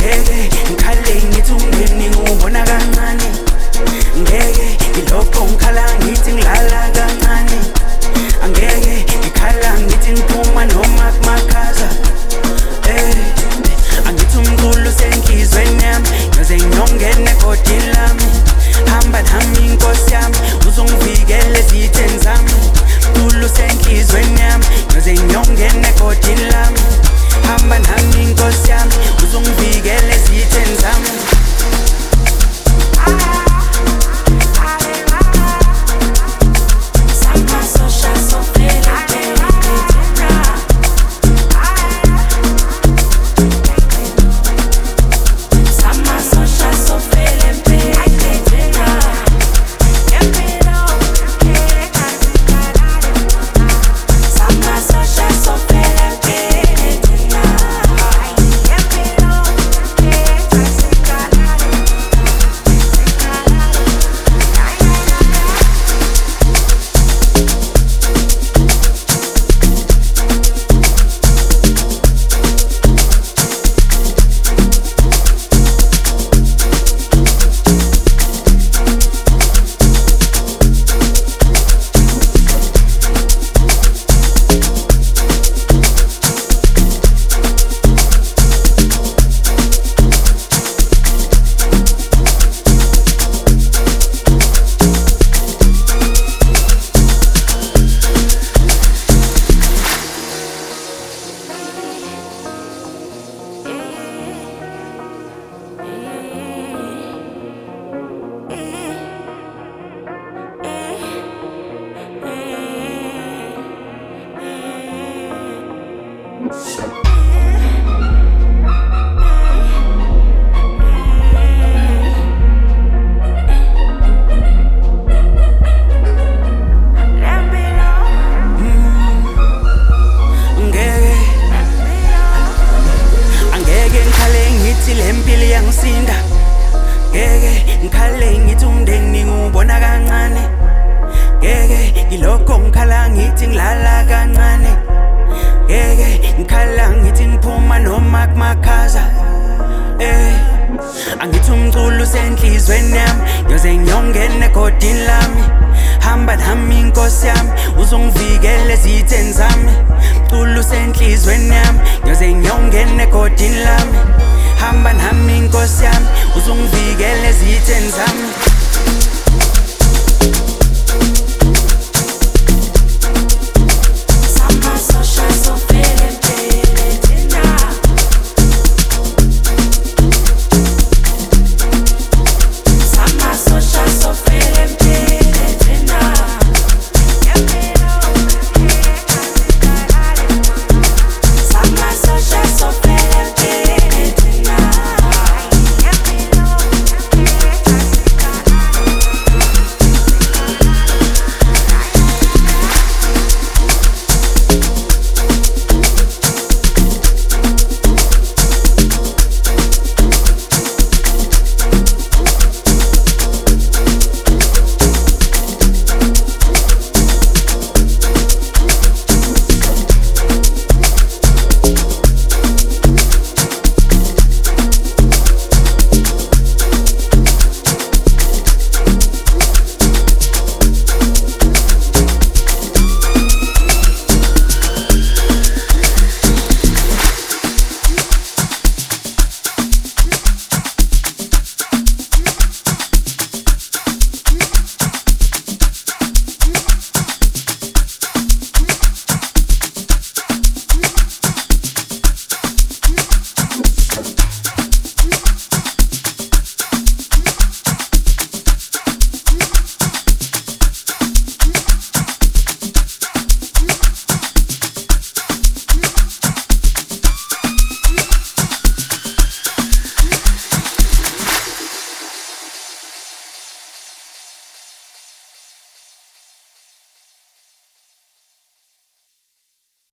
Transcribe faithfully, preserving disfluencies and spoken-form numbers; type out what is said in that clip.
ngeke ngikhale ngithi umndeni ngubona kancane, ngeke ngilokho ngikhala ngithi ngilala kancane, angeke ngikhala ngithi ngiphuma noma kumakhaza. Eh, angithi umculo usenhlizweni yami, ngiyoze ngiyongena egodini lami. Hamba nami Nkosi yami, uzongivikela ezitheni zami. Umculo usenhlizweni yami, ngiyoze ngiyongena egodini lami. Hamba nami Nkosi yami, uzongivikela ezitheni zami. Ngeke ngikhale ngithi umndeni ngubona kancane, ngeke ngilokho ngikhala ngithi ngilala kancane, ngeke ngikhala ngithi ngiphuma noma kumakhaza. Eh, angithi umculo usenhlizweni yami, ngiyoze ngiyongena egodini lami. Hamba nami Nkosi yami, uzongivikela ezitheni zami. Umculo usenhlizweni yami, ngiyoze ngiyongena egodini lami. Hamba nami Nkosi yami, uzongivikela ezitheni zami.